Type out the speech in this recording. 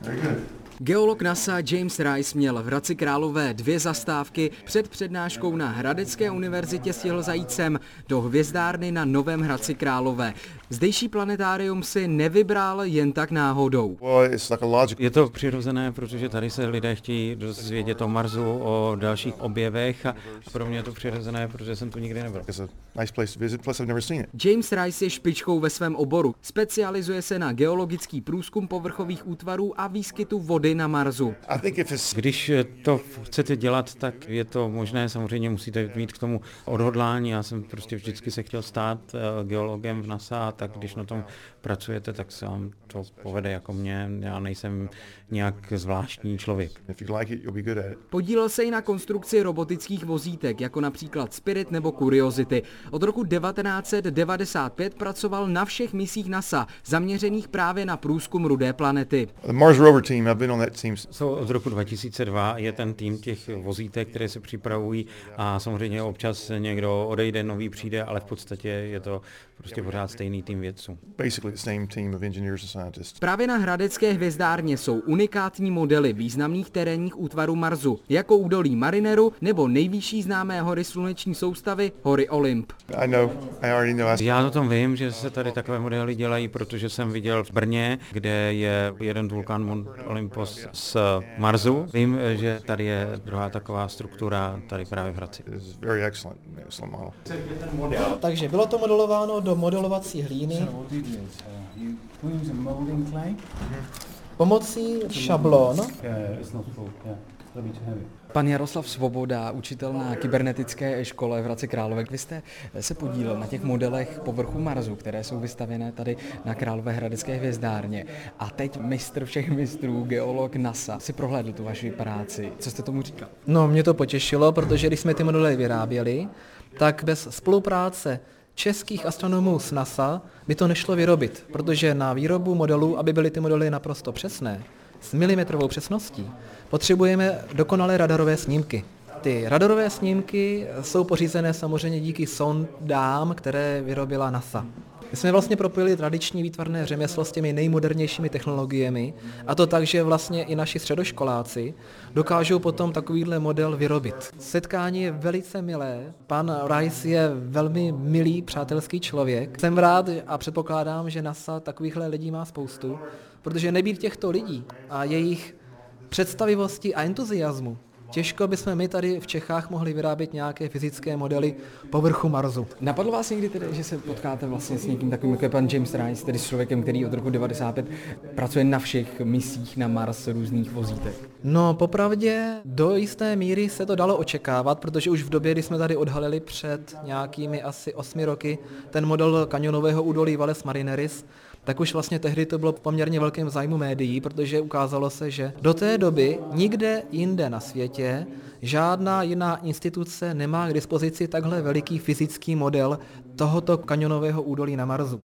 Geolog NASA James Rice měl v Hradci Králové 2 zastávky. Před přednáškou na Hradecké univerzitě stihl zajít sem do hvězdárny na Novém Hradci Králové. Zdejší planetárium si nevybral jen tak náhodou. Je to přirozené, protože tady se lidé chtějí dozvědět o Marsu, o dalších objevech a pro mě je to přirozené, protože jsem tu nikdy nebyl. James Rice je špičkou ve svém oboru. Specializuje se na geologický průzkum povrchových útvarů a výskytu vody na Marsu. Když to chcete dělat, tak je to možné, samozřejmě musíte mít k tomu odhodlání. Já jsem prostě vždycky se chtěl stát geologem v NASA, tak když na tom pracujete, tak se vám to povede jako mě. Já nejsem nějak zvláštní člověk. Podílel se i na konstrukci robotických vozítek, jako například Spirit nebo Curiosity. Od roku 1995 pracoval na všech misích NASA, zaměřených právě na průzkum rudé planety. Od roku 2002 je ten tým těch vozítek, které se připravují a samozřejmě občas někdo odejde, nový přijde, ale v podstatě je to prostě pořád stejný tým vědců. Právě na Hradecké hvězdárně jsou unikátní modely významných terénních útvarů Marsu, jako údolí Marineru nebo nejvyšší známé hory sluneční soustavy, hory Olymp. Já o tom vím, že se tady takové modely dělají, protože jsem viděl v Brně, kde je jeden vulkán Mount Olympus z Marsu. Vím, že tady je druhá taková struktura tady právě v Hradci. Takže bylo to modelováno do modelovací hlíny pomocí šablon. Pan Jaroslav Svoboda, učitel na kybernetické škole v Hradci Králové. Vy jste se podílel na těch modelech povrchu Marsu, které jsou vystavěné tady na Královéhradecké hvězdárně. A teď mistr všech mistrů, geolog NASA, si prohlédl tu vaši práci. Co jste tomu říkal? No, mě to potěšilo, protože když jsme ty modely vyráběli, tak bez spolupráce českých astronomů z NASA by to nešlo vyrobit, protože na výrobu modelů, aby byly ty modely naprosto přesné, s milimetrovou přesností, potřebujeme dokonalé radarové snímky. Ty radarové snímky jsou pořízené samozřejmě díky sondám, které vyrobila NASA. My jsme vlastně propojili tradiční výtvarné řemeslo s těmi nejmodernějšími technologiemi, a to tak, že vlastně i naši středoškoláci dokážou potom takovýhle model vyrobit. Setkání je velice milé, pan Rice je velmi milý, přátelský člověk. Jsem rád a předpokládám, že NASA takovýchhle lidí má spoustu, protože nebýt těchto lidí a jejich představivosti a entuziasmu, těžko bychom my tady v Čechách mohli vyrábět nějaké fyzické modely povrchu Marsu. Napadlo vás někdy tedy, že se potkáte vlastně s někým takovým, jako je pan James Rice, tedy s člověkem, který od roku 1995 pracuje na všech misích na Mars různých vozítek? No, popravdě do jisté míry se to dalo očekávat, protože už v době, kdy jsme tady odhalili před nějakými asi 8 roky ten model kanionového údolí Valles Marineris, tak už vlastně tehdy to bylo poměrně velkým zájmu médií, protože ukázalo se, že do té doby nikde jinde na světě žádná jiná instituce nemá k dispozici takhle veliký fyzický model tohoto kanionového údolí na Marsu.